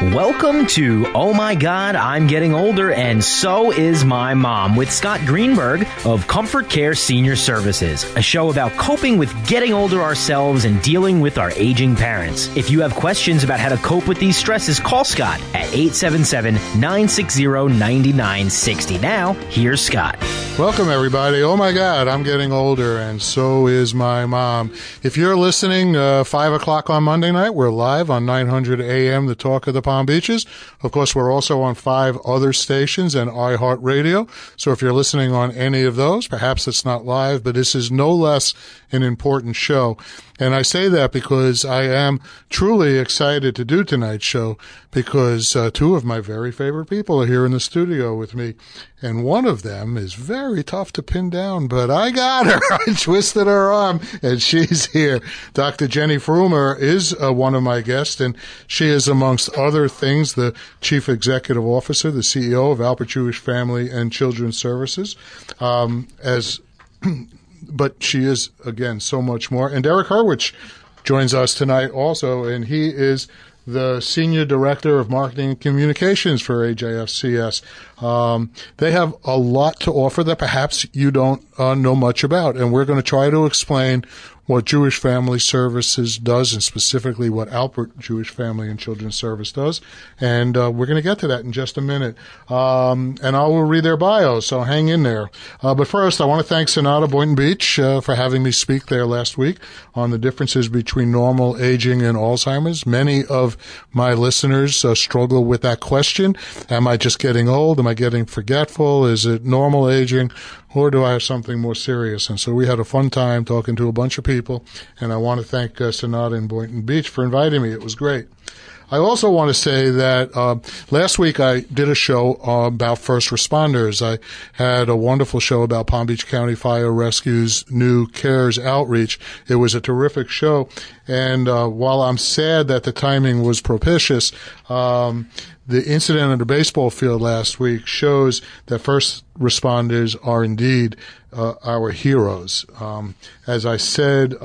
Welcome to Oh My God, I'm Getting Older and So Is My Mom with Scott Greenberg of Comfort Care Senior Services, a show about coping with getting older ourselves and dealing with our aging parents. If you have questions about how to cope with these stresses, call Scott at 877-960-9960. Now, here's Scott. Welcome, everybody. Oh my God, I'm getting older, and so is my mom. If you're listening 5 o'clock on Monday night, we're live on 900 AM, the Talk of the Palm Beaches. Of course, we're also on 5 other stations and iHeartRadio. So if you're listening on any of those, perhaps it's not live, but this is no less an important show. And I say that because I am truly excited to do tonight's show because 2 of my very favorite people are here in the studio with me. And one of them is very tough to pin down, but I got her. I twisted her arm, and she's here. Dr. Jenny Frumer is one of my guests, and she is, amongst other things, the Chief Executive Officer, the CEO of Alpert Jewish Family and Children's Services, but she is, again, so much more. And Derek Hurwitz joins us tonight also, and he is the Senior Director of Marketing and Communications for AJFCS. They have a lot to offer that perhaps you don't know much about, and we're going to try to explain what Jewish Family Services does, and specifically what Alpert Jewish Family and Children's Service does. And we're going to get to that in just a minute. And I will read their bios, so hang in there. But first, I want to thank Sonata Boynton Beach for having me speak there last week on the differences between normal aging and Alzheimer's. Many of my listeners struggle with that question. Am I just getting old? Am I getting forgetful? Is it normal aging? Or do I have something more serious? And so we had a fun time talking to a bunch of people, and I want to thank Sonata and Boynton Beach for inviting me. It was great. I also want to say that last week I did a show about first responders. I had a wonderful show about Palm Beach County Fire Rescue's new CARES outreach. It was a terrific show, and while I'm sad that the timing was propitious, the incident on the baseball field last week shows that first responders are indeed our heroes. As I said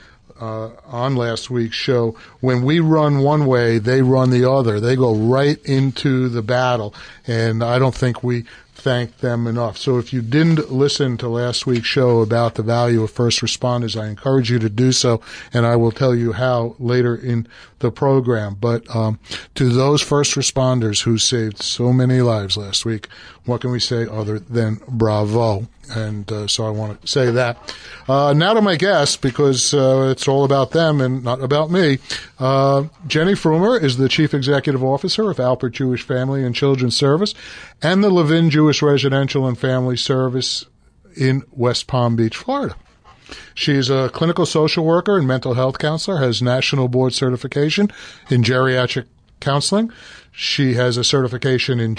on last week's show, when we run one way, they run the other. They go right into the battle, and I don't think we thank them enough. So if you didn't listen to last week's show about the value of first responders, I encourage you to do so, and I will tell you how later in the program. But to those first responders who saved so many lives last week, what can we say other than bravo? And so I want to say that. Now to my guests, because it's all about them and not about me. Jenny Frumer is the Chief Executive Officer of Alpert Jewish Family and Children's Service and the Levin Jewish Residential and Family Service in West Palm Beach, Florida. She's a clinical social worker and mental health counselor, has national board certification in geriatric counseling. She has a certification in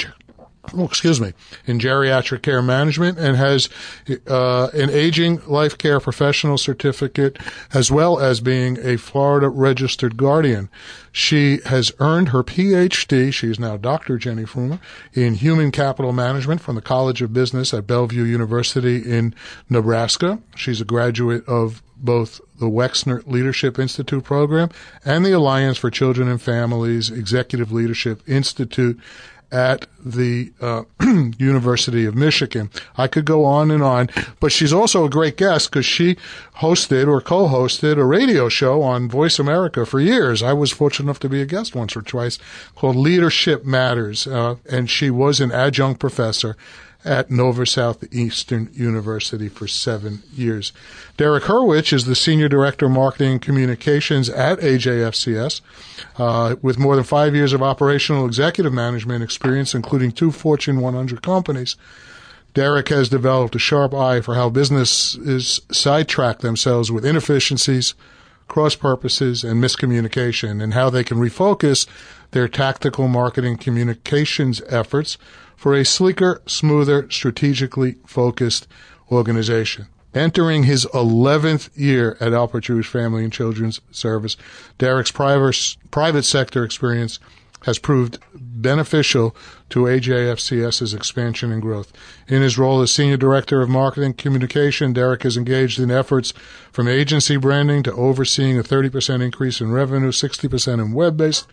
geriatric care management, and has an aging life care professional certificate, as well as being a Florida registered guardian. She has earned her PhD, she's now Dr. Jenny Frumer, in human capital management from the College of Business at Bellevue University in Nebraska. She's a graduate of both the Wexner Leadership Institute program and the Alliance for Children and Families Executive Leadership Institute at the University of Michigan. I could go on, but she's also a great guest because she hosted or co-hosted a radio show on Voice America for years. I was fortunate enough to be a guest once or twice called Leadership Matters, and she was an adjunct professor at Nova Southeastern University for 7 years. Derek Hurwitz is the Senior Director of Marketing and Communications at AJFCS, with more than 5 years of operational executive management experience, including 2 Fortune 100 companies. Derek has developed a sharp eye for how businesses sidetrack themselves with inefficiencies, cross-purposes, and miscommunication, and how they can refocus their tactical marketing communications efforts for a sleeker, smoother, strategically focused organization. Entering his 11th year at Alpert Jewish Family and Children's Service, Derek's private sector experience has proved beneficial to AJFCS's expansion and growth. In his role as Senior Director of Marketing Communication, Derek is engaged in efforts from agency branding to overseeing a 30% increase in revenue, 60% in web-based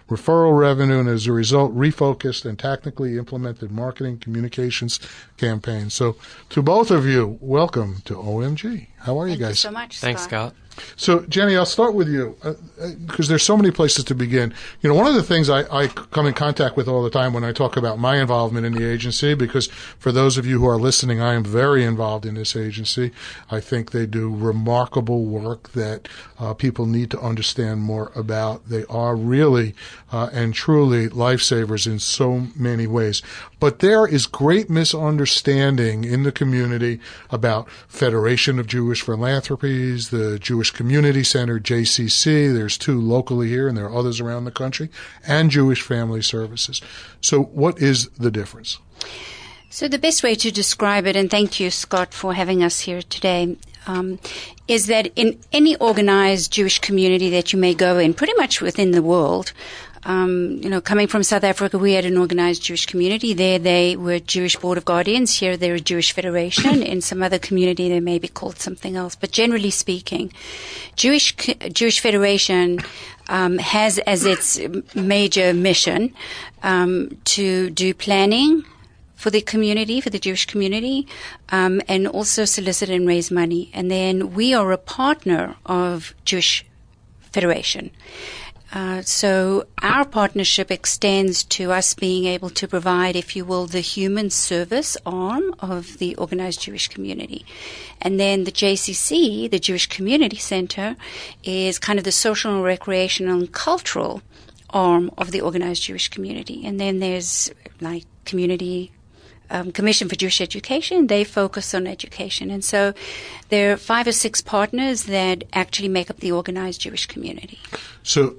referral revenue, and as a result, refocused and tactically implemented marketing communications campaigns. So to both of you, welcome to OMG. How are you guys? Thank you so much, Thanks, Scott. So, Jenny, I'll start with you because there's so many places to begin. One of the things I come in contact with all the time when I talk about my involvement in the agency, because for those of you who are listening, I am very involved in this agency. I think they do remarkable work that people need to understand more about. They are really and truly lifesavers in so many ways. But there is great misunderstanding in the community about Federation of Jewish Philanthropies, the Jewish Community Center, JCC. There's 2 locally here, and there are others around the country, and Jewish Family Services. So what is the difference? So the best way to describe it, and thank you, Scott, for having us here today, is that in any organized Jewish community that you may go in, pretty much within the world, coming from South Africa, we had an organized Jewish community. There they were Jewish Board of Guardians. Here they're a Jewish Federation. In some other community they may be called something else. But generally speaking, Jewish Federation has as its major mission to do planning for the community, for the Jewish community, and also solicit and raise money. And then we are a partner of Jewish Federation. So our partnership extends to us being able to provide, if you will, the human service arm of the organized Jewish community. And then the JCC, the Jewish Community Center, is kind of the social, recreational, and cultural arm of the organized Jewish community. And then there's like community Commission for Jewish Education. They focus on education. And so there are 5 or 6 partners that actually make up the organized Jewish community. So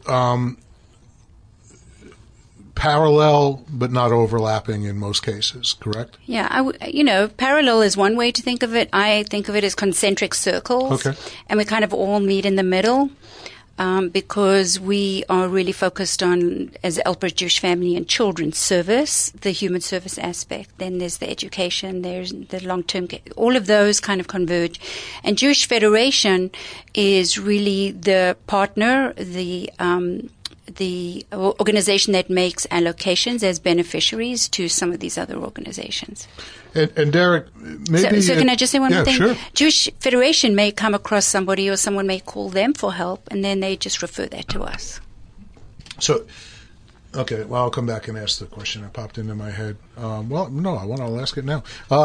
parallel but not overlapping in most cases, correct? Yeah, parallel is one way to think of it. I think of it as concentric circles. Okay. And we kind of all meet in the middle. Because we are really focused on, as Alpert Jewish Family and Children's Service, the human service aspect. Then there's the education, there's the long-term care. All of those kind of converge. And Jewish Federation is really the partner, the organization that makes allocations as beneficiaries to some of these other organizations. And Derek, maybe... So can I just say one more thing? Sure. Jewish Federation may come across somebody or someone may call them for help, and then they just refer that to us. So, okay, well, I'll come back and ask the question that popped into my head. I'll ask it now.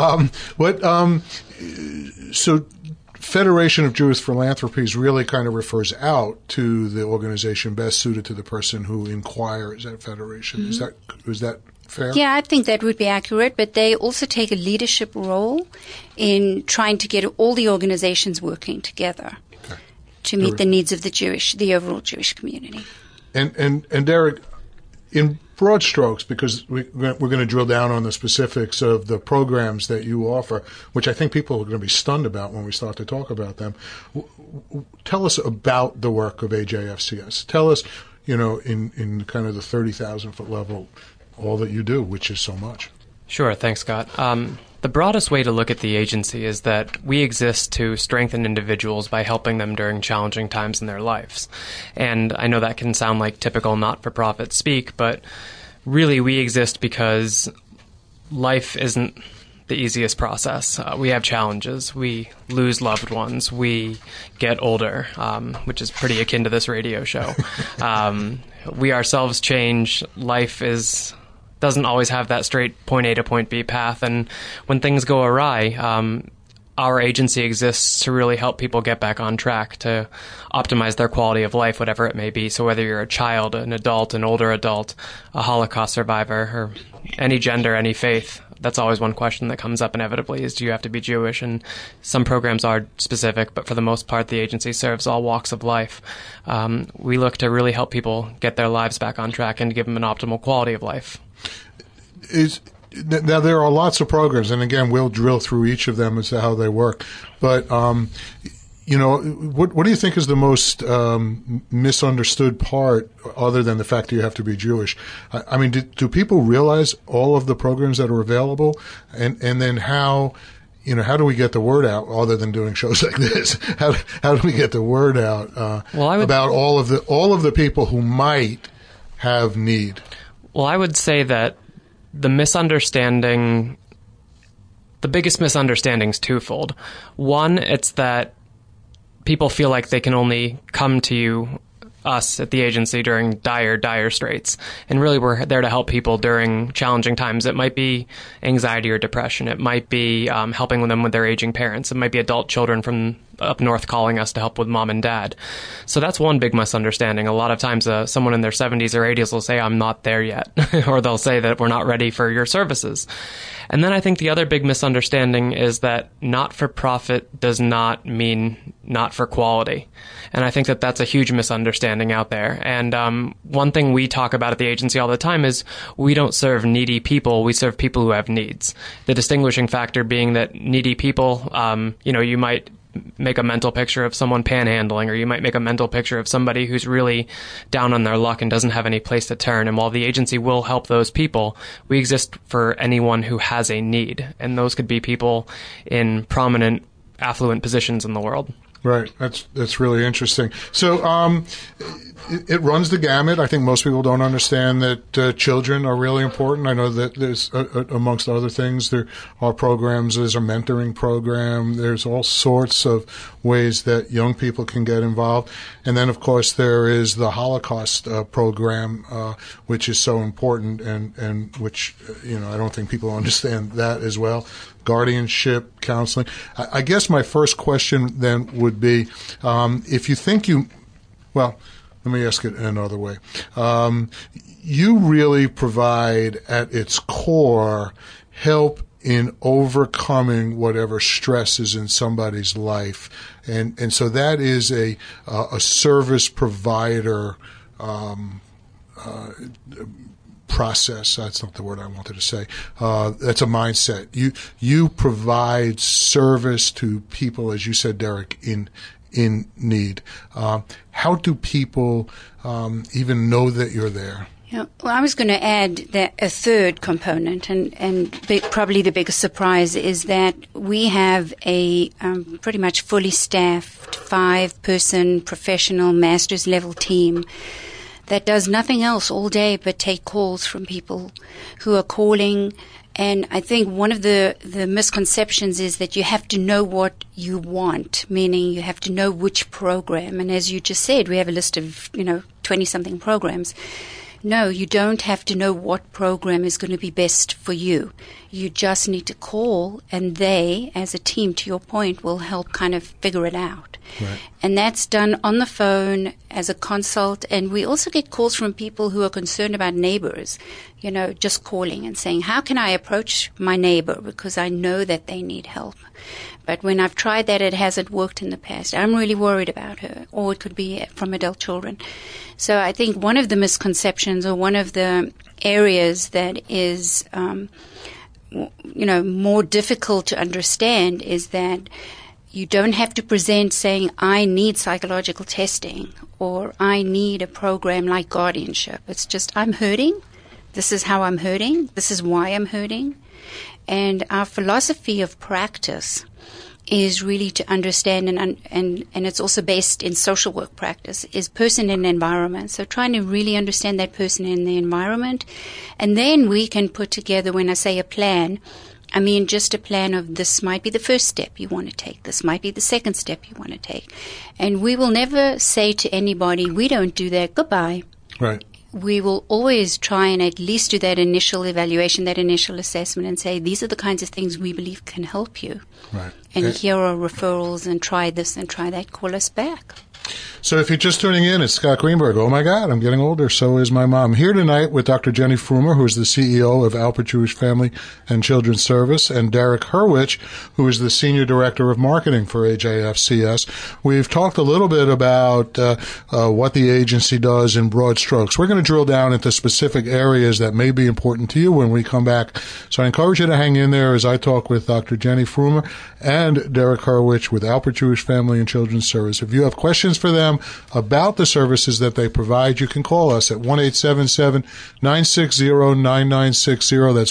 So Federation of Jewish Philanthropies really kind of refers out to the organization best suited to the person who inquires at Federation. Mm-hmm. Is that fair? Yeah, I think that would be accurate, but they also take a leadership role in trying to get all the organizations working together to meet the needs of the overall Jewish community. And Derek, in broad strokes, because we're going to drill down on the specifics of the programs that you offer, which I think people are going to be stunned about when we start to talk about them. Tell us about the work of AJFCS. Tell us, in kind of the 30,000-foot level, all that you do, which is so much. Sure. Thanks, Scott. The broadest way to look at the agency is that we exist to strengthen individuals by helping them during challenging times in their lives. And I know that can sound like typical not-for-profit speak, but really we exist because life isn't the easiest process. We have challenges. We lose loved ones. We get older, which is pretty akin to this radio show. We ourselves change. Life doesn't always have that straight point A to point B path. And when things go awry, our agency exists to really help people get back on track, to optimize their quality of life, whatever it may be. So whether you're a child, an adult, an older adult, a Holocaust survivor, or any gender, any faith, that's always one question that comes up inevitably is, do you have to be Jewish? And some programs are specific, but for the most part, the agency serves all walks of life. We look to really help people get their lives back on track and give them an optimal quality of life. Now, there are lots of programs, and again, we'll drill through each of them as to how they work. But, what do you think is the most misunderstood part, other than the fact that you have to be Jewish? I mean, do people realize all of the programs that are available? And then how do we get the word out, other than doing shows like this? How do we get the word out about all of the people who might have need? Well, I would say that the biggest misunderstanding is twofold. One, it's that people feel like they can only come to us at the agency during dire straits. And really, we're there to help people during challenging times. It might be anxiety or depression. It might be helping them with their aging parents. It might be adult children from up north calling us to help with mom and dad. So that's one big misunderstanding. A lot of times someone in their 70s or 80s will say, I'm not there yet, or they'll say that we're not ready for your services. And then I think the other big misunderstanding is that not-for-profit does not mean not for quality. And I think that that's a huge misunderstanding out there. And one thing we talk about at the agency all the time is we don't serve needy people, we serve people who have needs. The distinguishing factor being that needy people, you might make a mental picture of someone panhandling, or you might make a mental picture of somebody who's really down on their luck and doesn't have any place to turn. And while the agency will help those people, we exist for anyone who has a need. And those could be people in prominent, affluent positions in the world. Right. That's really interesting. So it runs the gamut. I think most people don't understand that children are really important. I know that there's, amongst other things, there are programs. There's a mentoring program. There's all sorts of ways that young people can get involved. And then, of course, there is the Holocaust program, which is so important and which, I don't think people understand that as well. Guardianship, counseling. I guess my first question then would be, if you think let me ask it another way. You really provide at its core help in overcoming whatever stress is in somebody's life. And so that is a service provider, process. That's not the word I wanted to say. That's a mindset. You provide service to people, as you said, Derek, in need. How do people even know that you're there? Yeah, well, I was going to add that a third component, and probably the biggest surprise, is that we have a pretty much fully staffed 5-person professional master's level team that does nothing else all day but take calls from people who are calling. And I think one of the misconceptions is that you have to know what you want, meaning you have to know which program. And as you just said, we have a list of, 20-something programs. No, you don't have to know what program is going to be best for you. You just need to call, and they, as a team, to your point, will help kind of figure it out. Right. And that's done on the phone as a consult. And we also get calls from people who are concerned about neighbors, just calling and saying, how can I approach my neighbor? Because I know that they need help. But when I've tried that, it hasn't worked in the past. I'm really worried about her. Or it could be from adult children. So I think one of the misconceptions, or one of the areas that is, more difficult to understand, is that you don't have to present saying, I need psychological testing, or I need a program like guardianship. It's just, I'm hurting. This is how I'm hurting. This is why I'm hurting. And our philosophy of practice is really to understand, and it's also based in social work practice, is person and environment. So trying to really understand that person in the environment. And then we can put together, when I say a plan, I mean just a plan of this might be the first step you want to take. This might be the second step you want to take. And we will never say to anybody, we don't do that, goodbye. Right. We will always try and at least do that initial evaluation, that initial assessment, and say, these are the kinds of things we believe can help you. Right. And here are referrals, and try this and try that. Call us back. So if you're just tuning in, it's Scott Greenberg. Oh, my God, I'm getting older. So is my mom. Here tonight with Dr. Jenny Frumer, who is the CEO of Alpert Jewish Family and Children's Service, and Derek Hurwicz, who is the Senior Director of Marketing for AJFCS. We've talked a little bit about what the agency does in broad strokes. We're going to drill down into specific areas that may be important to you when we come back. So I encourage you to hang in there as I talk with Dr. Jenny Frumer and Derek Hurwicz with Alpert Jewish Family and Children's Service. If you have questions questions for them about the services that they provide, you can call us at 1-877-960-9960. That's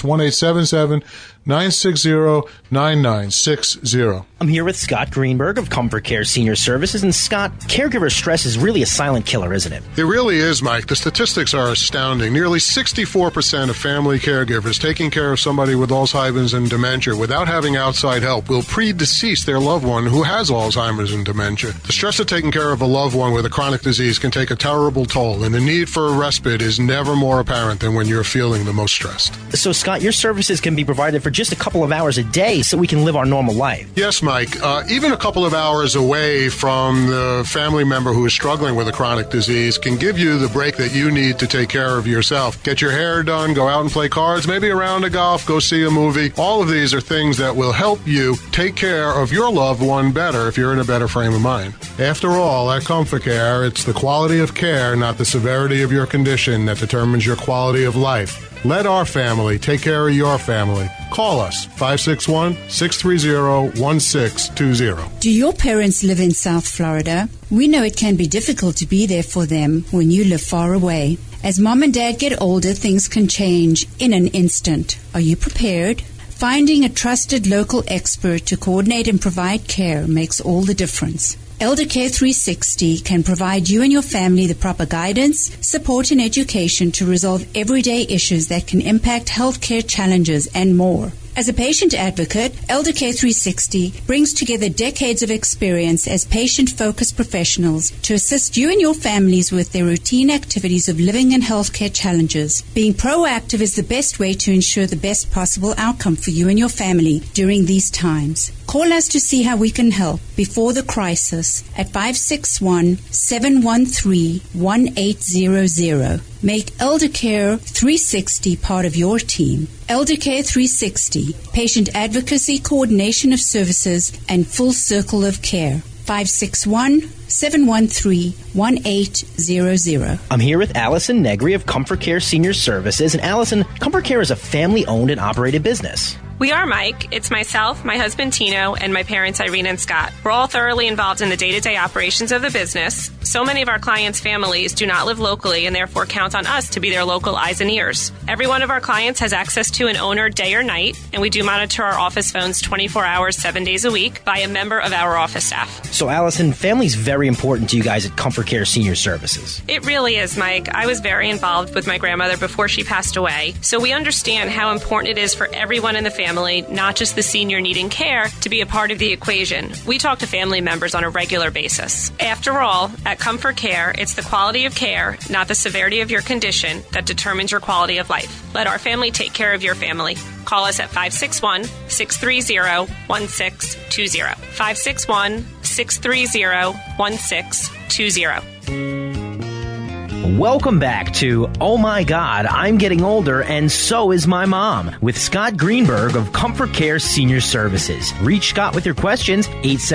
1-877-960-9960. I'm here with Scott Greenberg of Comfort Care Senior Services. And Scott, caregiver stress is really a silent killer, isn't it? It really is, Mike. The statistics are astounding. Nearly 64% of family caregivers taking care of somebody with Alzheimer's and dementia without having outside help will predecease their loved one who has Alzheimer's and dementia. The stress of taking care of a loved one with a chronic disease can take a terrible toll, and the need for a respite is never more apparent than when you're feeling the most stressed. So, Scott, your services can be provided for just a couple of hours a day so we can live our normal life. Yes, Mike. Even a couple of hours away from the family member who is struggling with a chronic disease can give you the break that you need to take care of yourself. Get your hair done, go out and play cards, maybe a round of golf, go see a movie. All of these are things that will help you take care of your loved one better if you're in a better frame of mind. After all, at Comfort Care, it's the quality of care, not the severity of your condition, that determines your quality of life. Let our family take care of your family. Call us, 561-630-1620. Do your parents live in South Florida? We know it can be difficult to be there for them when you live far away. As mom and dad get older, things can change in an instant. Are you prepared? Finding a trusted local expert to coordinate and provide care makes all the difference. Elder Care 360 can provide you and your family the proper guidance, support, and education to resolve everyday issues that can impact healthcare challenges and more. As a patient advocate, Elder Care 360 brings together decades of experience as patient-focused professionals to assist you and your families with their routine activities of living and healthcare challenges. Being proactive is the best way to ensure the best possible outcome for you and your family during these times. Call us to see how we can help before the crisis at 561-713-1800. Make Elder Care 360 part of your team. Elder Care 360, patient advocacy, coordination of services, and full circle of care. 561-713-1800. I'm here with Allison Negri of Comfort Care Senior Services. And Allison, Comfort Care is a family-owned and operated business. We are, Mike. It's myself, my husband Tino, and my parents Irene and Scott. We're all thoroughly involved in the day-to-day operations of the business. So many of our clients' families do not live locally and therefore count on us to be their local eyes and ears. Every one of our clients has access to an owner day or night, and we do monitor our office phones 24 hours, 7 days a week by a member of our office staff. So, Allison, family's very important to you guys at Comfort Care Senior Services. It really is, Mike. I was very involved with my grandmother before she passed away, so we understand how important it is for everyone in the family, not just the senior needing care, to be a part of the equation. We talk to family members on a regular basis. After all, at Comfort Care, it's the quality of care, not the severity of your condition, that determines your quality of life. Let our family take care of your family. Call us at 561-630-1620. 561-630-1620. Welcome back to Oh My God, I'm Getting Older and So Is My Mom with Scott Greenberg of Comfort Care Senior Services. Reach Scott with your questions,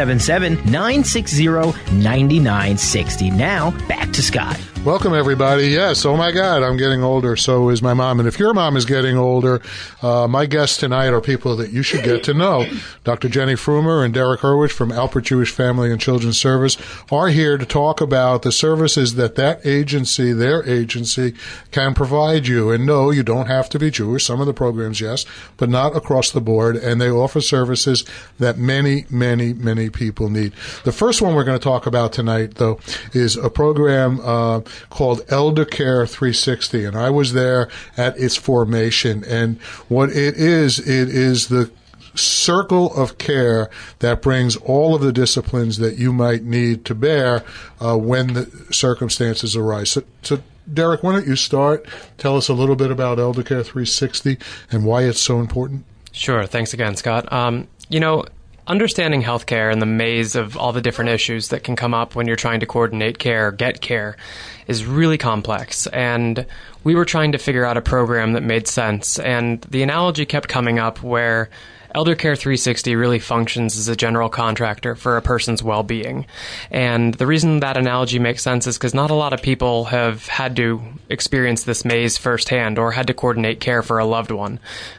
877-960-9960. Now, back to Scott. Welcome, everybody. Yes, oh my God, I'm getting older, so is my mom. And if your mom is getting older, my guests tonight are people that you should get to know. Dr. Jenny Frumer and Derek Hurwitz from Alpert Jewish Family and Children's Service are here to talk about the services that agency, their agency, can provide you. And no, you don't have to be Jewish. Some of the programs, yes, but not across the board. And they offer services that many, many, many people need. The first one we're going to talk about tonight, though, is a program called Elder Care 360, and I was there at its formation. And what it is the circle of care that brings all of the disciplines that you might need to bear when the circumstances arise. So Derek, why don't you start? Tell us a little bit about Elder Care 360 and why it's so important. Sure. Thanks again, Scott. Understanding healthcare and the maze of all the different issues that can come up when you're trying to coordinate care, get care, is really complex. And we were trying to figure out a program that made sense. And the analogy kept coming up where Elder Care 360 really functions as a general contractor for a person's well-being. And the reason that analogy makes sense is because not a lot of people have had to experience this maze firsthand or had to coordinate care for a loved one.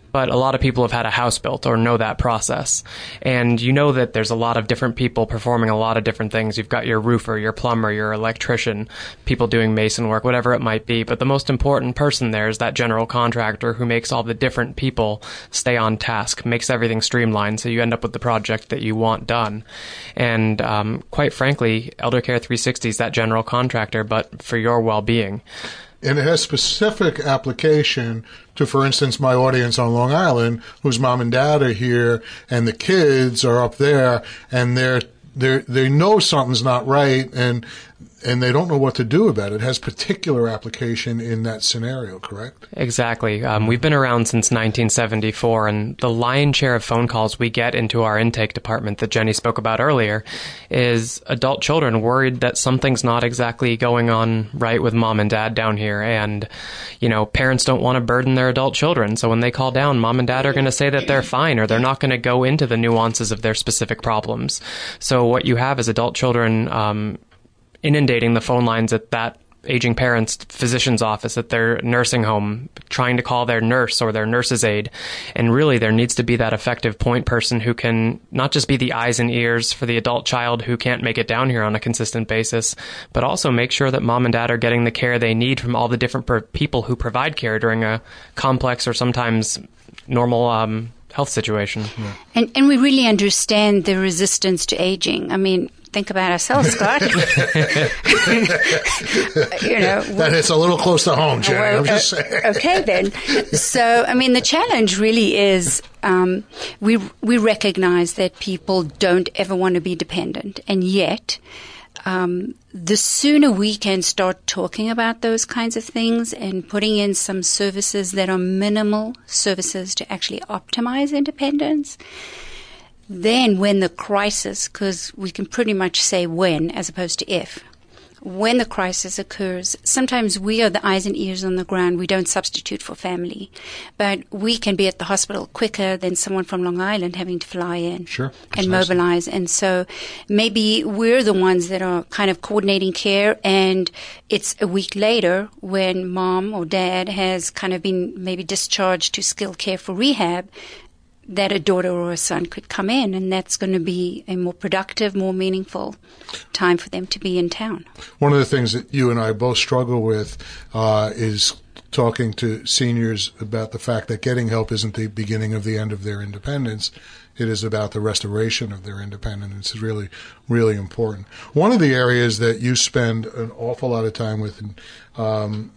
but a lot of people have had a house built or know that process. And you know that there's a lot of different people performing a lot of different things. You've got your roofer, your plumber, your electrician, people doing mason work, whatever it might be. But the most important person there is that general contractor who makes all the different people stay on task, makes everything streamlined so you end up with the project that you want done. And quite frankly, Elder Care 360 is that general contractor, but for your well-being. And it has specific application to, for instance, my audience on Long Island, whose mom and dad are here, and the kids are up there, and they know something's not right, and they don't know what to do about it. It has particular application in that scenario, correct? Exactly. We've been around since 1974, and the lion's share of phone calls we get into our intake department that Jenny spoke about earlier is adult children worried that something's not exactly going on right with mom and dad down here. And, parents don't want to burden their adult children. So when they call down, mom and dad are going to say that they're fine, or they're not going to go into the nuances of their specific problems. So what you have is adult children inundating the phone lines at that aging parent's physician's office, at their nursing home, trying to call their nurse or their nurse's aide. And really, there needs to be that effective point person who can not just be the eyes and ears for the adult child who can't make it down here on a consistent basis, but also make sure that mom and dad are getting the care they need from all the different people who provide care during a complex or sometimes normal health situation. Yeah. And we really understand the resistance to aging. I mean, think about ourselves, Scott. That hits a little close to home, Jenny. I'm just saying. Okay, then. So, I mean, the challenge really is we recognize that people don't ever want to be dependent, and yet the sooner we can start talking about those kinds of things and putting in some services that are minimal services to actually optimize independence, then when the crisis, because we can pretty much say when as opposed to if, when the crisis occurs, sometimes we are the eyes and ears on the ground. We don't substitute for family. But we can be at the hospital quicker than someone from Long Island having to fly in and mobilize. And so maybe we're the ones that are kind of coordinating care, and it's a week later when mom or dad has kind of been maybe discharged to skilled care for rehab, that a daughter or a son could come in, and that's going to be a more productive, more meaningful time for them to be in town. One of the things that you and I both struggle with is talking to seniors about the fact that getting help isn't the beginning of the end of their independence. It is about the restoration of their independence. It's really, really important. One of the areas that you spend an awful lot of time with, and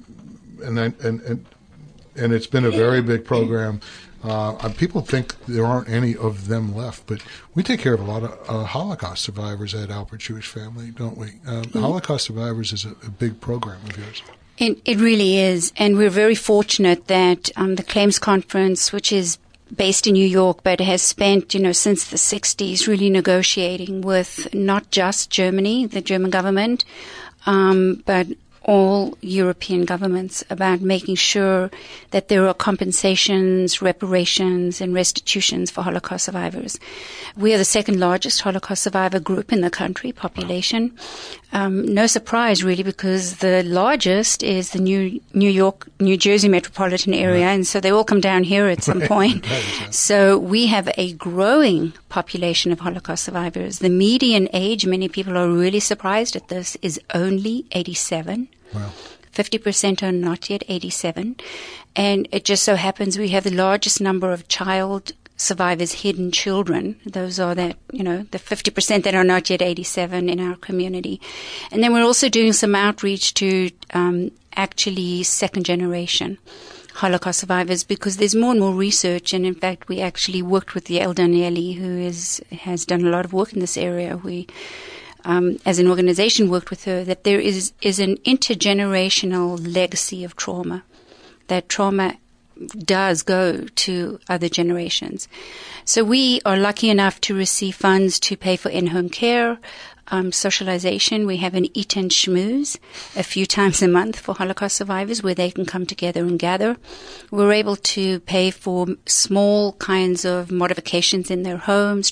it's been a very big program. People think there aren't any of them left, but we take care of a lot of Holocaust survivors at Albert Jewish Family, don't we? Holocaust survivors is a big program of yours. It really is, and we're very fortunate that the Claims Conference, which is based in New York, but has spent, since the 60s really negotiating with not just Germany, the German government, but all European governments about making sure that there are compensations, reparations, and restitutions for Holocaust survivors. We are the second largest Holocaust survivor group in the country, population. No surprise, really, because the largest is the New Jersey metropolitan area, and so they all come down here at some point. So we have a growing population of Holocaust survivors. The median age, many people are really surprised at this, is only 87. Wow. 50% are not yet 87. And it just so happens we have the largest number of child survivors, hidden children. Those are the 50% that are not yet 87 in our community. And then we're also doing some outreach to actually second generation Holocaust survivors, because there's more and more research. And in fact, we actually worked with the Elder Danieli, who has done a lot of work in this area. We as an organization worked with her, that there is an intergenerational legacy of trauma, that trauma does go to other generations. So we are lucky enough to receive funds to pay for in-home care, socialization. We have an Eat and Schmooze a few times a month for Holocaust survivors where they can come together and gather. We're able to pay for small kinds of modifications in their homes,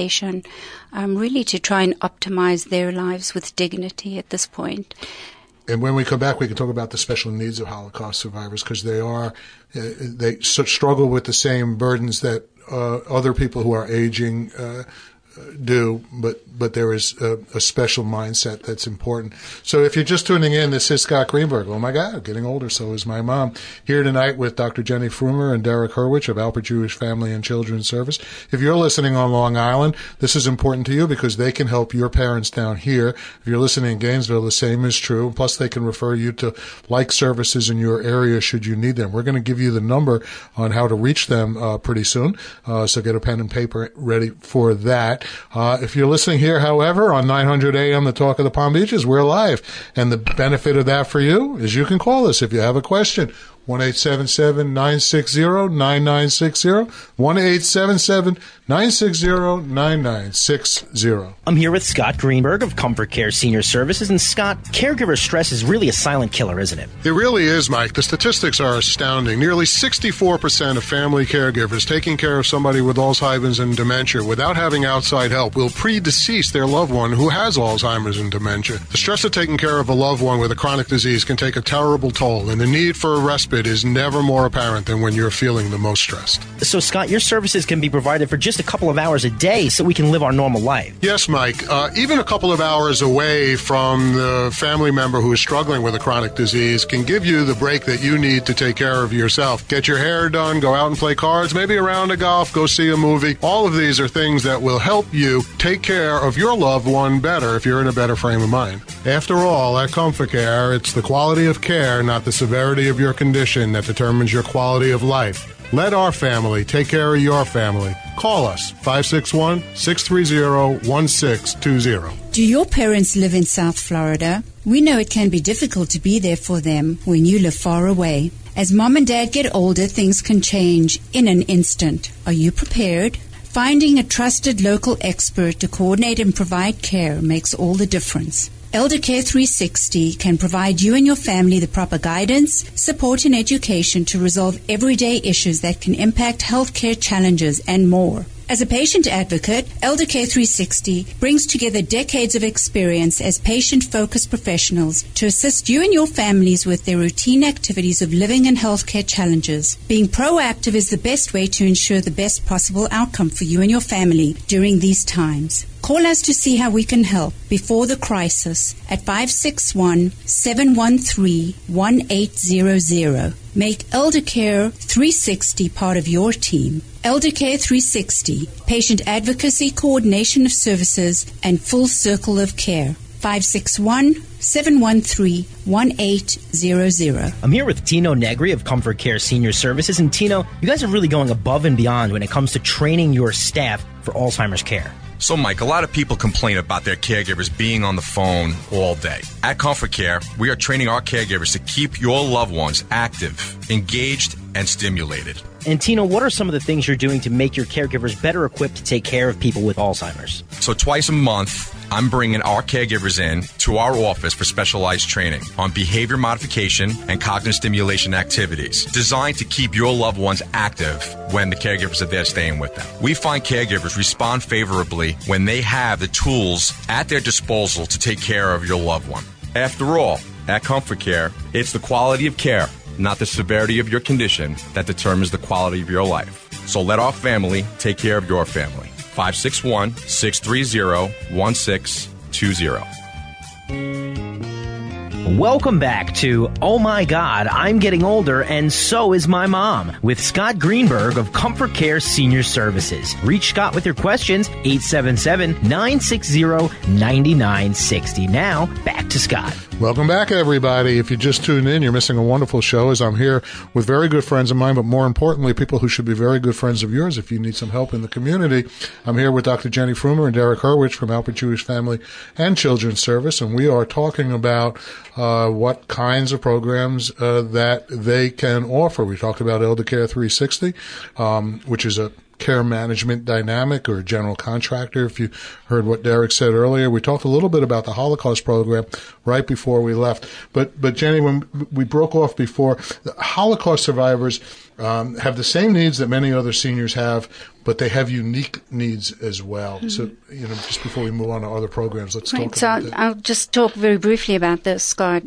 transportation, really to try and optimize their lives with dignity at this point. And when we come back, we can talk about the special needs of Holocaust survivors, because they struggle with the same burdens that other people who are aging do, but there is a special mindset that's important. So if you're just tuning in, this is Scott Greenberg. Oh my God, getting older, so is my mom. Here tonight with Dr. Jenny Frumer and Derek Hurwich of Alpert Jewish Family and Children's Service. If you're listening on Long Island, this is important to you because they can help your parents down here. If you're listening in Gainesville, the same is true. Plus, they can refer you to like services in your area should you need them. We're going to give you the number on how to reach them pretty soon, so get a pen and paper ready for that. If you're listening here, however, on 900 AM, The Talk of the Palm Beaches, we're live. And the benefit of that for you is you can call us if you have a question. 1-877-960-9960. 1-877-960-9960. I'm here with Scott Greenberg of Comfort Care Senior Services. And Scott, caregiver stress is really a silent killer, isn't it? It really is, Mike. The statistics are astounding. Nearly 64% of family caregivers taking care of somebody with Alzheimer's and dementia without having outside help will predecease their loved one who has Alzheimer's and dementia. The stress of taking care of a loved one with a chronic disease can take a terrible toll, and the need for a respite is never more apparent than when you're feeling the most stressed. So, Scott, your services can be provided for just a couple of hours a day so we can live our normal life. Yes, Mike. Even a couple of hours away from the family member who is struggling with a chronic disease can give you the break that you need to take care of yourself. Get your hair done, go out and play cards, maybe a round of golf, go see a movie. All of these are things that will help you take care of your loved one better if you're in a better frame of mind. After all, at Comfort Care, it's the quality of care, not the severity of your condition, that determines your quality of life. Let our family take care of your family. Call us, 561-630-1620. Do your parents live in South Florida? We know it can be difficult to be there for them when you live far away. As mom and dad get older, things can change in an instant. Are you prepared? Finding a trusted local expert to coordinate and provide care makes all the difference. Elder Care 360 can provide you and your family the proper guidance, support, and education to resolve everyday issues that can impact healthcare challenges and more. As a patient advocate, Elder Care 360 brings together decades of experience as patient-focused professionals to assist you and your families with their routine activities of living and healthcare challenges. Being proactive is the best way to ensure the best possible outcome for you and your family during these times. Call us to see how we can help before the crisis at 561-713-1800. Make Elder Care 360 part of your team. Elder Care 360, patient advocacy, coordination of services, and full circle of care. 561-713-1800. I'm here with Tino Negri of Comfort Care Senior Services. And Tino, you guys are really going above and beyond when it comes to training your staff for Alzheimer's care. So, Mike, a lot of people complain about their caregivers being on the phone all day. At Comfort Care, we are training our caregivers to keep your loved ones active, engaged, and stimulated. And Tino, what are some of the things you're doing to make your caregivers better equipped to take care of people with Alzheimer's? So twice a month, I'm bringing our caregivers in to our office for specialized training on behavior modification and cognitive stimulation activities designed to keep your loved ones active when the caregivers are there staying with them. We find caregivers respond favorably when they have the tools at their disposal to take care of your loved one. After all, at Comfort Care, it's the quality of care, not the severity of your condition, that determines the quality of your life. So let our family take care of your family. 561-630-1620. Welcome back to Oh My God, I'm Getting Older and So Is My Mom with Scott Greenberg of Comfort Care Senior Services. Reach Scott with your questions, 877-960-9960. Now, back to Scott. Welcome back, everybody. If you just tuned in, you're missing a wonderful show as I'm here with very good friends of mine, but more importantly, people who should be very good friends of yours if you need some help in the community. I'm here with Dr. Jenny Frumer and Derek Hurwich from Alpert Jewish Family and Children's Service, and we are talking about what kinds of programs that they can offer. We talked about Elder Care 360, which is a care management dynamic or a general contractor. If you heard what Derek said earlier, we talked a little bit about the Holocaust program right before we left. But Jenny, when we broke off before, the Holocaust survivors have the same needs that many other seniors have, but they have unique needs as well. Mm-hmm. So, just before we move on to other programs, let's talk about that. I'll just talk very briefly about this, Scott.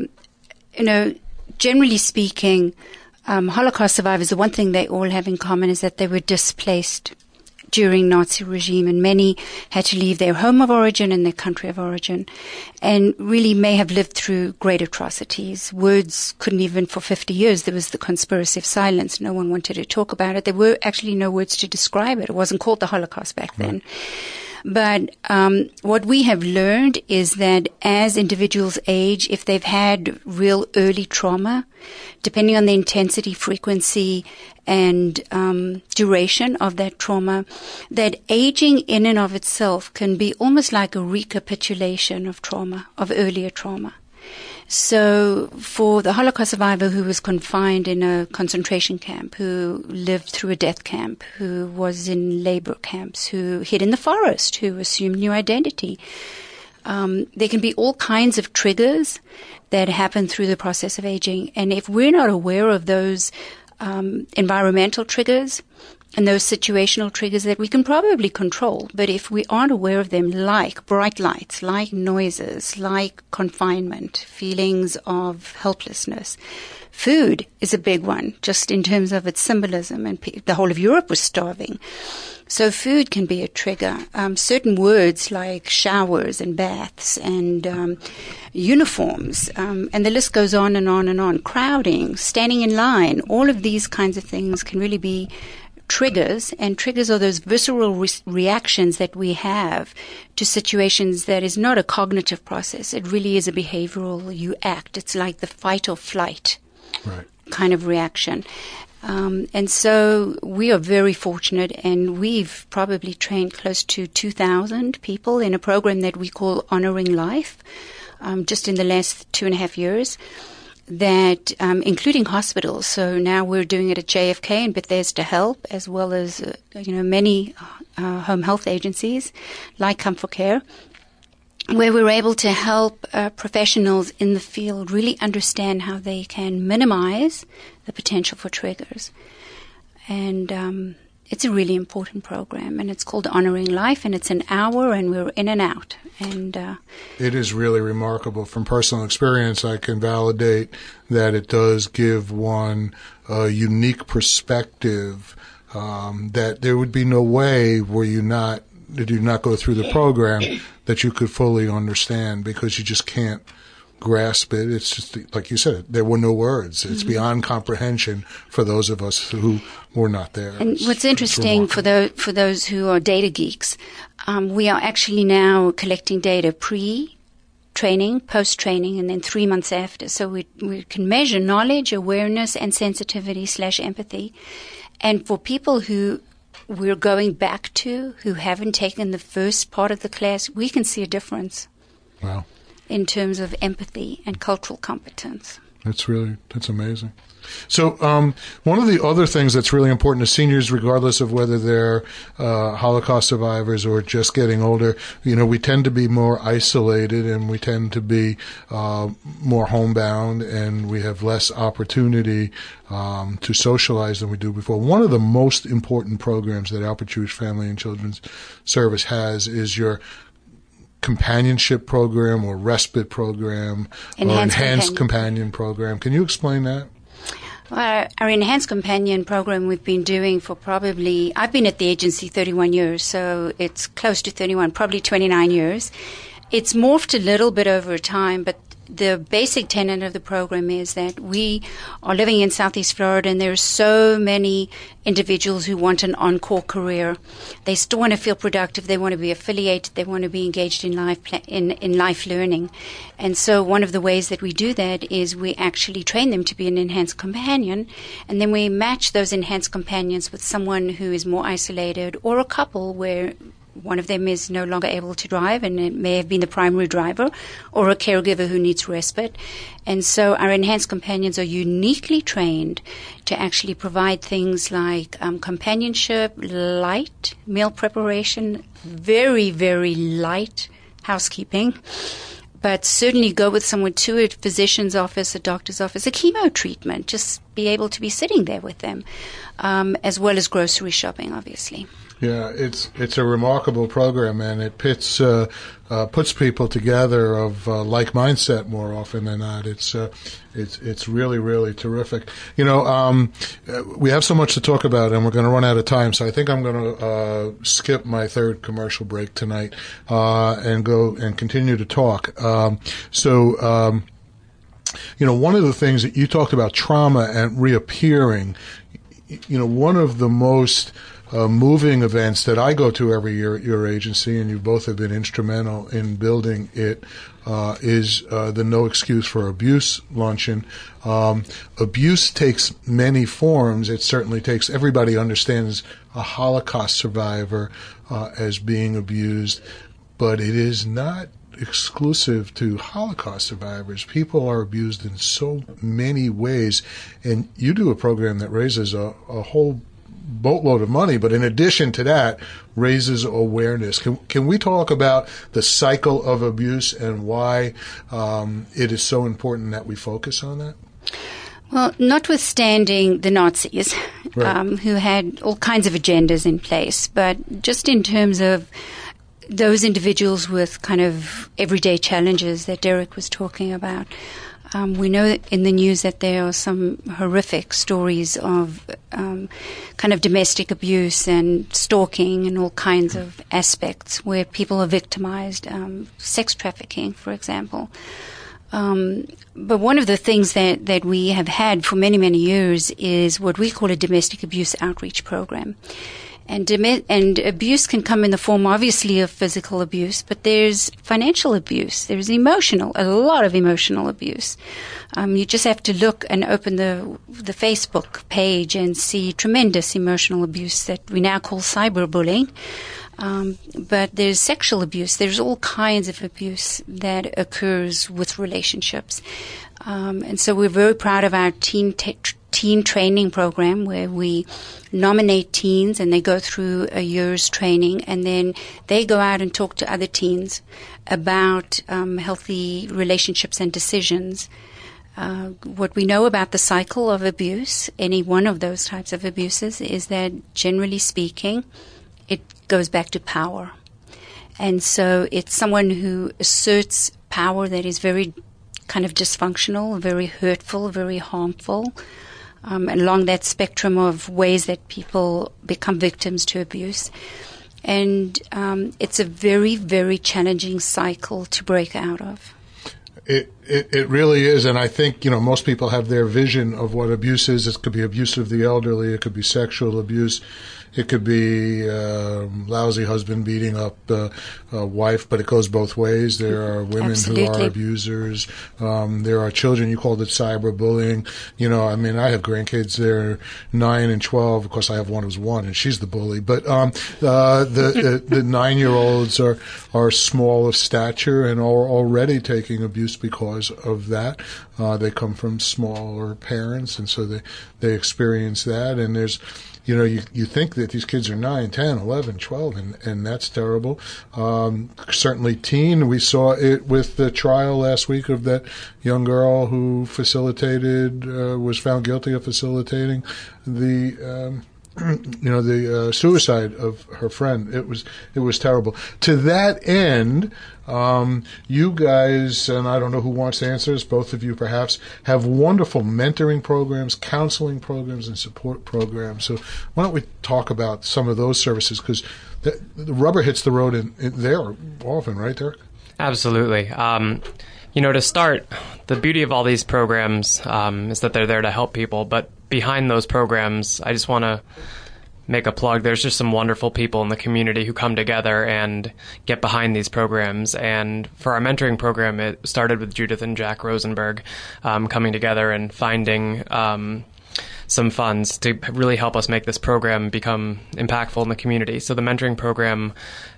Generally speaking, Holocaust survivors, the one thing they all have in common is that they were displaced during Nazi regime, and many had to leave their home of origin and their country of origin, and really may have lived through great atrocities. Words couldn't even, for 50 years, there was the conspiracy of silence. No one wanted to talk about it. There were actually no words to describe it. It wasn't called the Holocaust back then. But what we have learned is that as individuals age, if they've had real early trauma, depending on the intensity, frequency, and duration of that trauma, that aging in and of itself can be almost like a recapitulation of trauma, of earlier trauma. So for the Holocaust survivor who was confined in a concentration camp, who lived through a death camp, who was in labor camps, who hid in the forest, who assumed new identity, there can be all kinds of triggers that happen through the process of aging. And if we're not aware of those environmental triggers and those situational triggers that we can probably control, but if we aren't aware of them, like bright lights, like noises, like confinement, feelings of helplessness, food is a big one, just in terms of its symbolism, and the whole of Europe was starving. So food can be a trigger. Certain words like showers and baths and uniforms, and the list goes on and on and on. Crowding, standing in line, all of these kinds of things can really be triggers, and triggers are those visceral reactions that we have to situations that is not a cognitive process. It really is a behavioral, you act. It's like the fight or flight kind of reaction. And so we are very fortunate, and we've probably trained close to 2,000 people in a program that we call Honoring Life, just in the last 2.5 years. That, including hospitals. So now we're doing it at JFK and Bethesda Help, as well as, many home health agencies like Comfort Care, where we're able to help professionals in the field really understand how they can minimize the potential for triggers. And it's a really important program, and it's called Honoring Life, and it's an hour, and we're in and out. And it is really remarkable. From personal experience, I can validate that it does give one a unique perspective that there would be no way were you not go through the program that you could fully understand, because you just can't grasp it. It's just, like you said, there were no words. It's beyond comprehension for those of us who were not there. And what's interesting for those who are data geeks, we are actually now collecting data pre-training, post-training, and then 3 months after. So we can measure knowledge, awareness, and sensitivity/empathy. And for people who we're going back to, who haven't taken the first part of the class, we can see a difference. Wow. In terms of empathy and cultural competence. That's amazing. So one of the other things that's really important to seniors, regardless of whether they're Holocaust survivors or just getting older, we tend to be more isolated, and we tend to be more homebound, and we have less opportunity to socialize than we do before. One of the most important programs that Alpert Jewish Family and Children's Service has is your companionship program or respite program or enhanced companion program. Can you explain that? Well, our enhanced companion program we've been doing for I've been at the agency 31 years, so it's close to 31, probably 29 years. It's morphed a little bit over time, but the basic tenet of the program is that we are living in Southeast Florida, and there are so many individuals who want an encore career. They still want to feel productive. They want to be affiliated. They want to be engaged in life learning. And so one of the ways that we do that is we actually train them to be an enhanced companion, and then we match those enhanced companions with someone who is more isolated, or a couple where one of them is no longer able to drive, and it may have been the primary driver or a caregiver who needs respite. And so our enhanced companions are uniquely trained to actually provide things like companionship, light meal preparation, very, very light housekeeping, but certainly go with someone to a physician's office, a doctor's office, a chemo treatment, just be able to be sitting there with them, as well as grocery shopping, obviously. Yeah, it's a remarkable program, and it puts people together of like mindset more often than not. It's really, really terrific. We have so much to talk about, and we're going to run out of time. So I think I'm going to skip my third commercial break tonight and go and continue to talk. One of the things that you talked about, trauma and reappearing. One of the most moving events that I go to every year at your agency, and you both have been instrumental in building it, is the No Excuse for Abuse luncheon. Abuse takes many forms. It certainly takes, everybody understands a Holocaust survivor as being abused, but it is not exclusive to Holocaust survivors. People are abused in so many ways, and you do a program that raises a whole boatload of money, but in addition to that, raises awareness. Can we talk about the cycle of abuse and why it is so important that we focus on that? Well, notwithstanding the Nazis, Right. Who had all kinds of agendas in place, but just in terms of those individuals with kind of everyday challenges that Derek was talking about, we know in the news that there are some horrific stories of kind of domestic abuse and stalking and all kinds of aspects where people are victimized, sex trafficking, for example. But one of the things that we have had for many, many years is what we call a domestic abuse outreach program. And abuse can come in the form, obviously, of physical abuse, but there's financial abuse. There's a lot of emotional abuse. You just have to look and open the Facebook page and see tremendous emotional abuse that we now call cyberbullying. But there's sexual abuse. There's all kinds of abuse that occurs with relationships. And so we're very proud of our teen training program, where we nominate teens and they go through a year's training, and then they go out and talk to other teens about healthy relationships and decisions. What we know about the cycle of abuse, any one of those types of abuses, is that generally speaking, it goes back to power. And so it's someone who asserts power that is very kind of dysfunctional, very hurtful, very harmful, along that spectrum of ways that people become victims to abuse. And it's a very, very challenging cycle to break out of. It really is, and I think most people have their vision of what abuse is. It could be abuse of the elderly, it could be sexual abuse, it could be lousy husband beating up a wife, but it goes both ways. There are women Absolutely. who are abusers. There are children. You called it cyberbullying. I have grandkids. They're 9 and 12. Of course, I have one who's 1, and she's the bully. But the 9-year-olds are small of stature and are already taking abuse because of that. They come from smaller parents, and so they experience that. And there's you think that these kids are 9, 10, 11, 12, and that's terrible. Certainly teen. We saw it with the trial last week of that young girl who was found guilty of facilitating the suicide of her friend. It was terrible. To that end, you guys, and I don't know who wants to answer this, both of you perhaps, have wonderful mentoring programs, counseling programs, and support programs. So why don't we talk about some of those services, because the rubber hits the road in there often, right, Derek? Absolutely. To start, the beauty of all these programs is that they're there to help people, but behind those programs, I just want to make a plug. There's just some wonderful people in the community who come together and get behind these programs. And for our mentoring program, it started with Judith and Jack Rosenberg coming together and finding some funds to really help us make this program become impactful in the community. So the mentoring program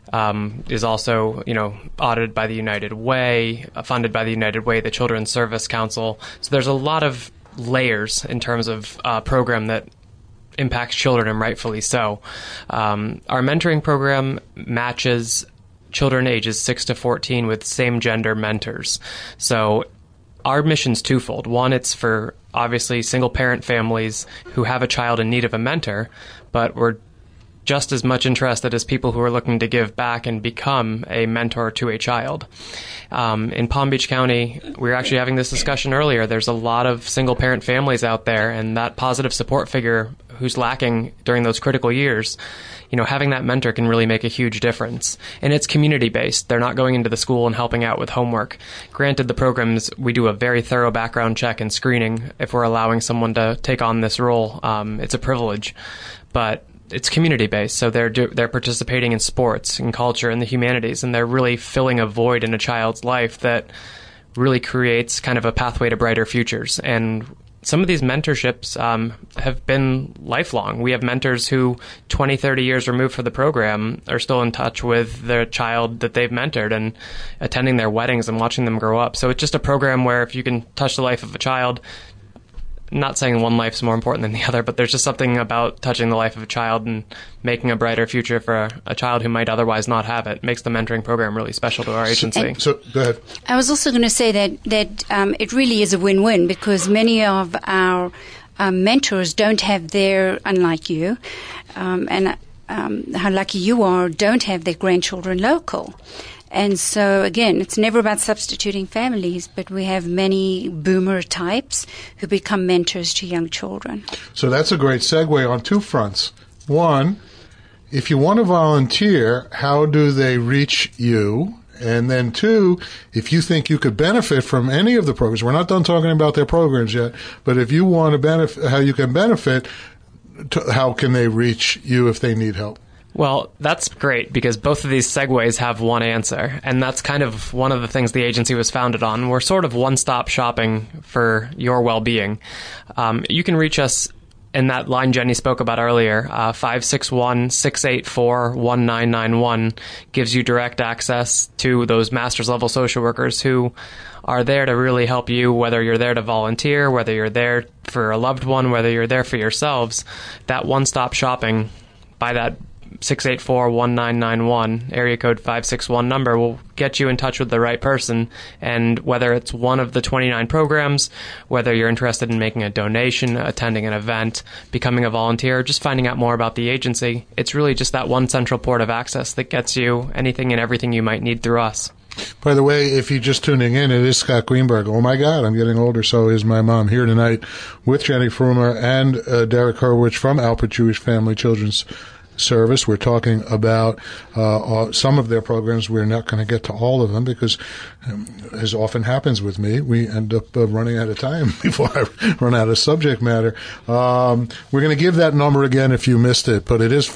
is also, audited by the United Way, funded by the United Way, the Children's Service Council. So there's a lot of layers in terms of program that impacts children, and rightfully so. Our mentoring program matches children ages 6 to 14 with same-gender mentors. So our mission's twofold. One, it's for obviously single-parent families who have a child in need of a mentor, but we're just as much interested as people who are looking to give back and become a mentor to a child. In Palm Beach County, we were actually having this discussion earlier. There's a lot of single-parent families out there, and that positive support figure who's lacking during those critical years, having that mentor can really make a huge difference. And it's community-based. They're not going into the school and helping out with homework. Granted, the programs, we do a very thorough background check and screening if we're allowing someone to take on this role. It's a privilege. But it's community-based, so they're participating in sports and culture and the humanities, and they're really filling a void in a child's life that really creates kind of a pathway to brighter futures. And some of these mentorships have been lifelong. We have mentors who 20, 30 years removed from the program are still in touch with their child that they've mentored and attending their weddings and watching them grow up. So it's just a program where if you can touch the life of a child, not saying one life's more important than the other, but there's just something about touching the life of a child and making a brighter future for a child who might otherwise not have it. Makes the mentoring program really special to our agency. So go ahead. I was also going to say that it really is a win-win, because many of our mentors don't have unlike you, and how lucky you are, don't have their grandchildren local. And so, again, it's never about substituting families, but we have many boomer types who become mentors to young children. So that's a great segue on two fronts. One, if you want to volunteer, how do they reach you? And then two, if you think you could benefit from any of the programs, we're not done talking about their programs yet, but if you want to benefit, how you can benefit, how can they reach you if they need help? Well, that's great, because both of these segues have one answer, and that's kind of one of the things the agency was founded on. We're sort of one-stop shopping for your well-being. You can reach us in that line Jenny spoke about earlier. 561-684-1991 gives you direct access to those master's level social workers who are there to really help you, whether you're there to volunteer, whether you're there for a loved one, whether you're there for yourselves. That one-stop shopping by that 684-1991, area code 561 number, will get you in touch with the right person. And whether it's one of the 29 programs, whether you're interested in making a donation, attending an event, becoming a volunteer, just finding out more about the agency, it's really just that one central port of access that gets you anything and everything you might need through us. By the way, if you're just tuning in, it is Scott Greenberg. Oh my God, I'm getting older, so is my mom, here tonight with Jenny Frumer and Derek Hurwitz from Alpert Jewish Family Children's Service. We're talking about some of their programs. We're not going to get to all of them because, as often happens with me, we end up running out of time before I run out of subject matter. We're going to give that number again if you missed it, but it is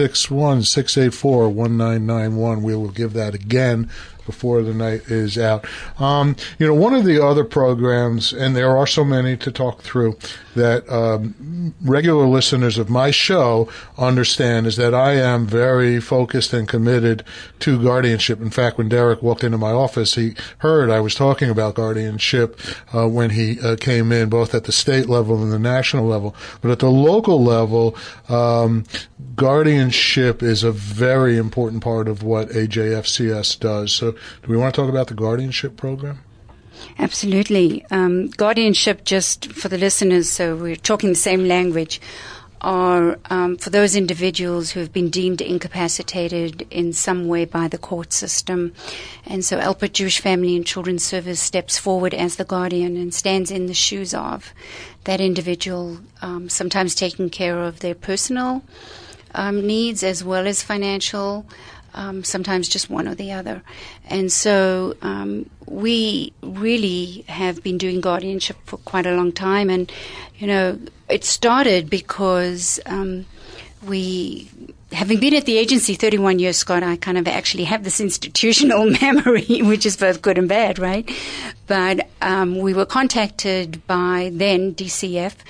561-684-1991. We will give that again before the night is out. One of the other programs, and there are so many to talk through, that regular listeners of my show understand is that I am very focused and committed to guardianship. In fact, when Derek walked into my office, he heard I was talking about guardianship when he came in, both at the state level and the national level. But at the local level, guardianship is a very important part of what AJFCS does. So do we want to talk about the guardianship program? Absolutely. Guardianship, just for the listeners, so we're talking the same language, are for those individuals who have been deemed incapacitated in some way by the court system. And so Alpert Jewish Family and Children's Service steps forward as the guardian and stands in the shoes of that individual, sometimes taking care of their personal needs as well as financial, sometimes just one or the other. And so we really have been doing guardianship for quite a long time. And, it started because we, having been at the agency 31 years, Scott, I kind of actually have this institutional memory, which is both good and bad, right? But we were contacted by then DCF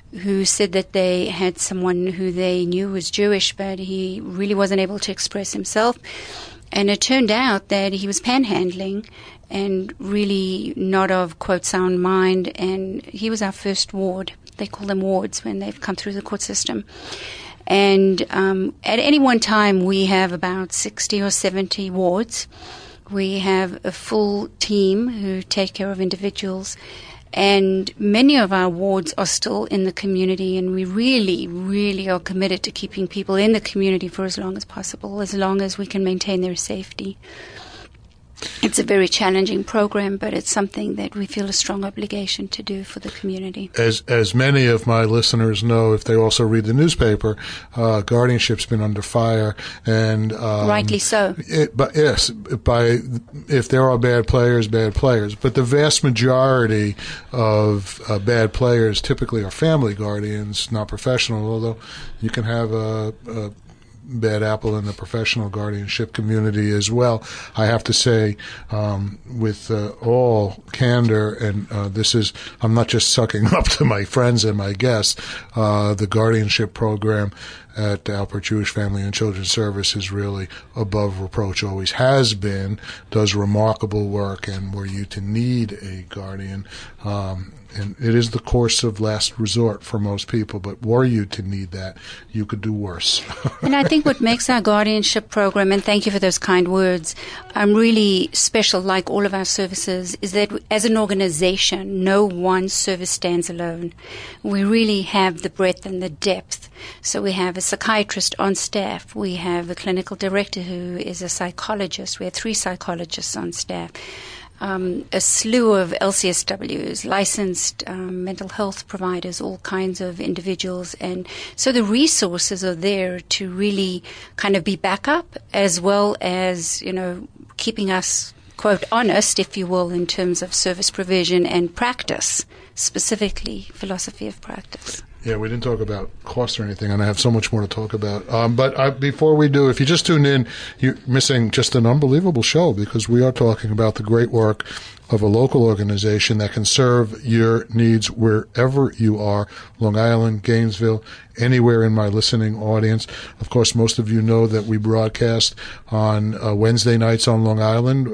who said that they had someone who they knew was Jewish, but he really wasn't able to express himself. And it turned out that he was panhandling and really not of, quote, sound mind. And he was our first ward. They call them wards when they've come through the court system. And at any one time, we have about 60 or 70 wards. We have a full team who take care of individuals. And many of our wards are still in the community, and we really, really are committed to keeping people in the community for as long as possible, as long as we can maintain their safety. It's a very challenging program, but it's something that we feel a strong obligation to do for the community. As many of my listeners know, if they also read the newspaper, guardianship's been under fire, and rightly so. If there are bad players, but the vast majority of bad players typically are family guardians, not professional. Although you can have a bad apple in the professional guardianship community as well. I have to say, with all candor, and I'm not just sucking up to my friends and my guests, the guardianship program at Alpert Jewish Family and Children's Service is really above reproach, always has been, does remarkable work, and were you to need a guardian, and it is the course of last resort for most people, but were you to need that, you could do worse. And I think what makes our guardianship program, and thank you for those kind words, really special, like all of our services, is that as an organization, no one service stands alone. We really have the breadth and the depth. So we have a psychiatrist on staff. We have a clinical director who is a psychologist. We have 3 psychologists on staff. A slew of LCSWs, licensed mental health providers, all kinds of individuals. And so the resources are there to really kind of be backup, as well as, keeping us, quote, honest, if you will, in terms of service provision and practice, specifically philosophy of practice. Yeah, we didn't talk about cost or anything, and I have so much more to talk about. But before we do, if you just tuned in, you're missing just an unbelievable show, because we are talking about the great work of a local organization that can serve your needs wherever you are, Long Island, Gainesville, anywhere in my listening audience. Of course, most of you know that we broadcast on Wednesday nights on Long Island,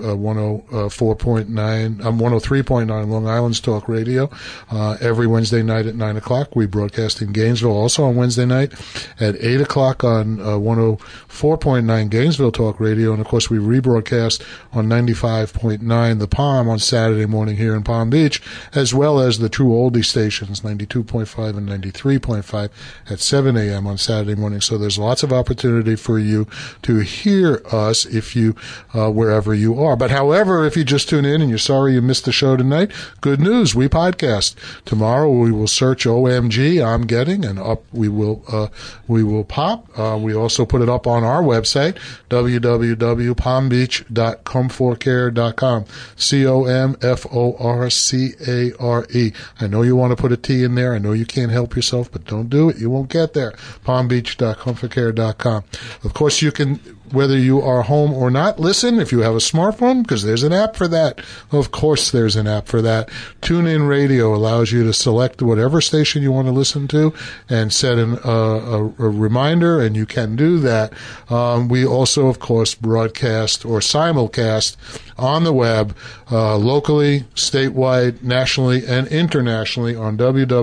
103.9 Long Island's Talk Radio. Every Wednesday night at 9 o'clock. We broadcast in Gainesville also on Wednesday night at 8 o'clock on 104.9 Gainesville Talk Radio. And, of course, we rebroadcast on 95.9 The Palm on Saturday morning here in Palm Beach, as well as the true oldie stations, 92.5 and 93.5 at 7 a.m. on Saturday morning. So there's lots of opportunity for you to hear us if you, wherever you are. But however, if you just tune in and you're sorry you missed the show tonight, good news, we podcast. Tomorrow we will search OMG, I'm Getting, and up we will pop. We also put it up on our website, www.palmbeach.comfortcare.com. COMFORCARE. I know you want to put a T in there. I know you can't help yourself, but don't do it. You won't get there. palmbeach.comfortcare.com. Of course, you can, whether you are home or not, listen if you have a smartphone, because there's an app for that. Of course there's an app for that. TuneIn Radio allows you to select whatever station you want to listen to and set a reminder, and you can do that. We also, of course, broadcast or simulcast on the web, locally, statewide, nationally, and internationally on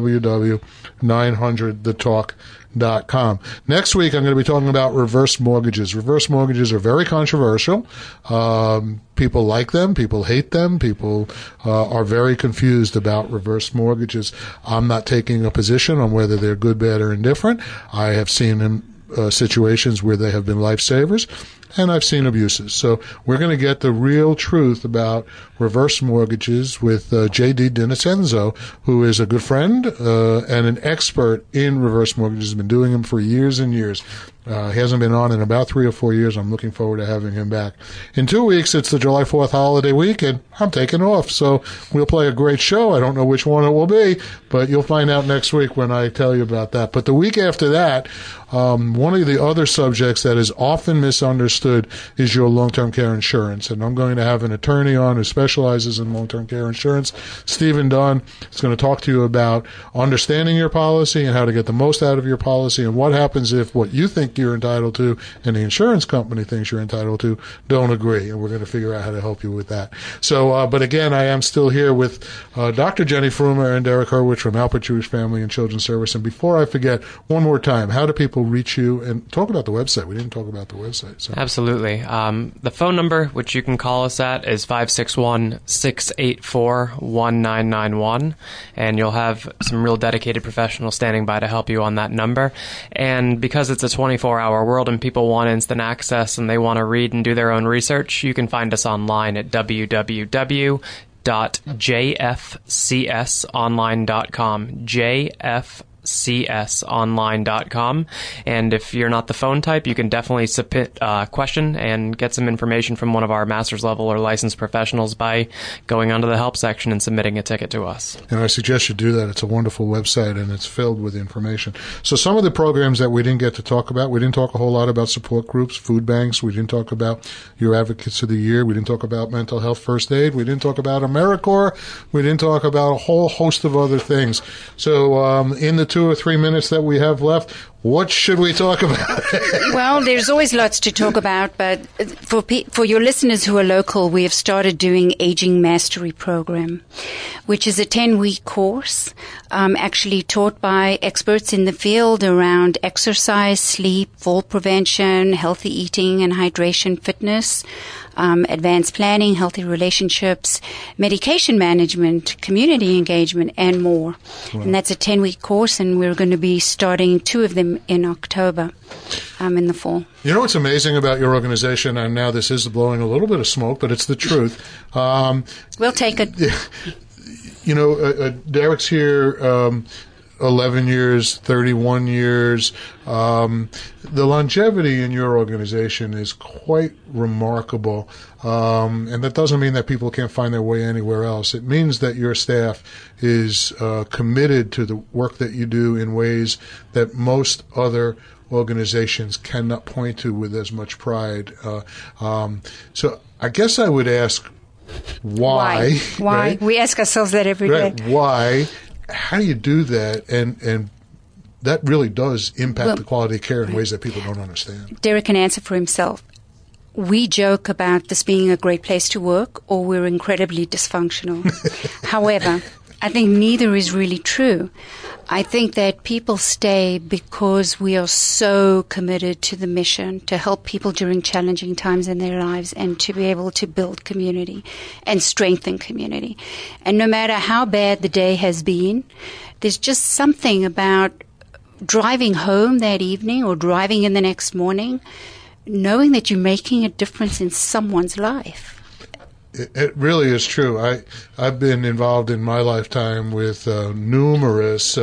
www.900thetalk.com. Next week, I'm going to be talking about reverse mortgages. Reverse mortgages are very controversial. People like them. People hate them. People are very confused about reverse mortgages. I'm not taking a position on whether they're good, bad, or indifferent. I have seen situations where they have been lifesavers, and I've seen abuses. So we're going to get the real truth about reverse mortgages with J.D. Dinicenzo, who is a good friend and an expert in reverse mortgages. He's been doing them for years and years. He hasn't been on in about 3 or 4 years. I'm looking forward to having him back. In 2 weeks, it's the July 4th holiday week, and I'm taking off. So we'll play a great show. I don't know which one it will be, but you'll find out next week when I tell you about that. But the week after that, one of the other subjects that is often misunderstood understood is your long-term care insurance. And I'm going to have an attorney on who specializes in long-term care insurance. Stephen Dunn is going to talk to you about understanding your policy and how to get the most out of your policy, and what happens if what you think you're entitled to and the insurance company thinks you're entitled to don't agree. And we're going to figure out how to help you with that. So, but again, I am still here with Dr. Jenny Frumer and Derek Hurwitz from Alpert Jewish Family and Children's Service. And before I forget, one more time, how do people reach you? And talk about the website. We didn't talk about the website. So. Absolutely. The phone number, which you can call us at, is 561-684-1991. And you'll have some real dedicated professionals standing by to help you on that number. And because it's a 24-hour world and people want instant access and they want to read and do their own research, you can find us online at www.jfcsonline.com. jfcsonline.com. And if you're not the phone type, you can definitely submit a question and get some information from one of our master's level or licensed professionals by going onto the help section and submitting a ticket to us. And I suggest you do that. It's a wonderful website and it's filled with information. So some of the programs that we didn't get to talk about, we didn't talk a whole lot about support groups, food banks. We didn't talk about your Advocates of the Year. We didn't talk about mental health first aid. We didn't talk about AmeriCorps. We didn't talk about a whole host of other things. So in the 2 or 3 minutes that we have left, what should we talk about? Well, there's always lots to talk about, but for your listeners who are local, we have started doing Aging Mastery Program, which is a 10-week course actually taught by experts in the field around exercise, sleep, fall prevention, healthy eating and hydration, fitness, advanced planning, healthy relationships, medication management, community engagement, and more. Wow. And that's a 10-week course, and we're going to be starting 2 of them in October, in the fall. You know what's amazing about your organization, and now this is blowing a little bit of smoke, but it's the truth. We'll take it. You know, Derek's here 11 years, 31 years. The longevity in your organization is quite remarkable. And that doesn't mean that people can't find their way anywhere else. It means that your staff is committed to the work that you do in ways that most other organizations cannot point to with as much pride. So I guess I would ask why. Right? We ask ourselves that every day. Why? How do you do that? And that really does impact the quality of care in ways that people don't understand. Derek can answer for himself. We joke about this being a great place to work, or we're incredibly dysfunctional. However, I think neither is really true. I think that people stay because we are so committed to the mission to help people during challenging times in their lives and to be able to build community and strengthen community. And no matter how bad the day has been, there's just something about driving home that evening or driving in the next morning, knowing that you're making a difference in someone's life. It really is true. I've been involved in my lifetime with numerous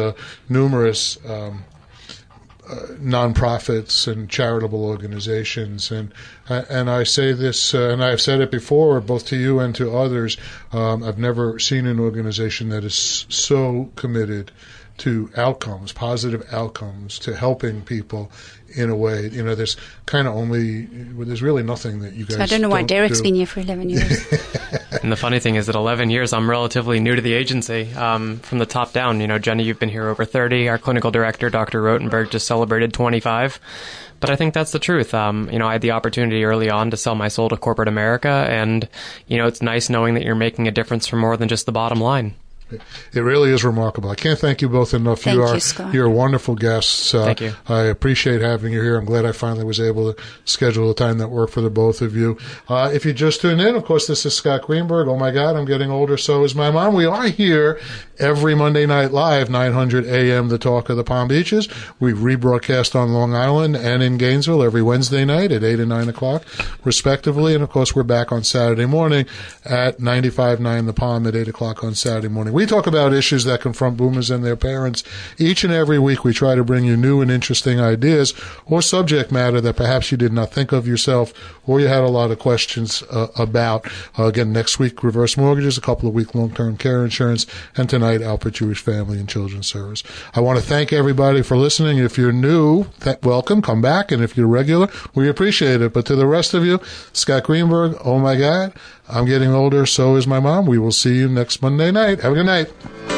nonprofits and charitable organizations, and I say this, and I've said it before, both to you and to others. I've never seen an organization that is so committed to outcomes, positive outcomes, to helping people in a way. You know, there's really nothing that you guys. So I don't know why Derek's been here for 11 years. And the funny thing is that 11 years, I'm relatively new to the agency. From the top down, you know, Jenny, you've been here over 30. Our clinical director, Dr. Rotenberg, just celebrated 25. But I think that's the truth. I had the opportunity early on to sell my soul to corporate America, and, it's nice knowing that you're making a difference for more than just the bottom line. It really is remarkable. I can't thank you both enough. Thank you, Scott. You're wonderful guests. Thank you. I appreciate having you here. I'm glad I finally was able to schedule a time that worked for the both of you. If you just tuned in, of course, this is Scott Greenberg. Oh my God, I'm getting older. So is my mom. We are here every Monday night live, 900 a.m., the talk of the Palm Beaches. We rebroadcast on Long Island and in Gainesville every Wednesday night at 8 and 9 o'clock, respectively. And of course, we're back on Saturday morning at 95.9 The Palm at 8 o'clock on Saturday morning. We talk about issues that confront boomers and their parents. Each and every week we try to bring you new and interesting ideas or subject matter that perhaps you did not think of yourself or you had a lot of questions about. Again, next week, reverse mortgages, a couple of week long-term care insurance, and tonight, Alpert Jewish Family and Children's Service. I want to thank everybody for listening. If you're new, welcome, come back, and if you're regular, we appreciate it. But to the rest of you, Scott Greenberg, oh my God, I'm getting older, so is my mom. We will see you next Monday night. Have a good night.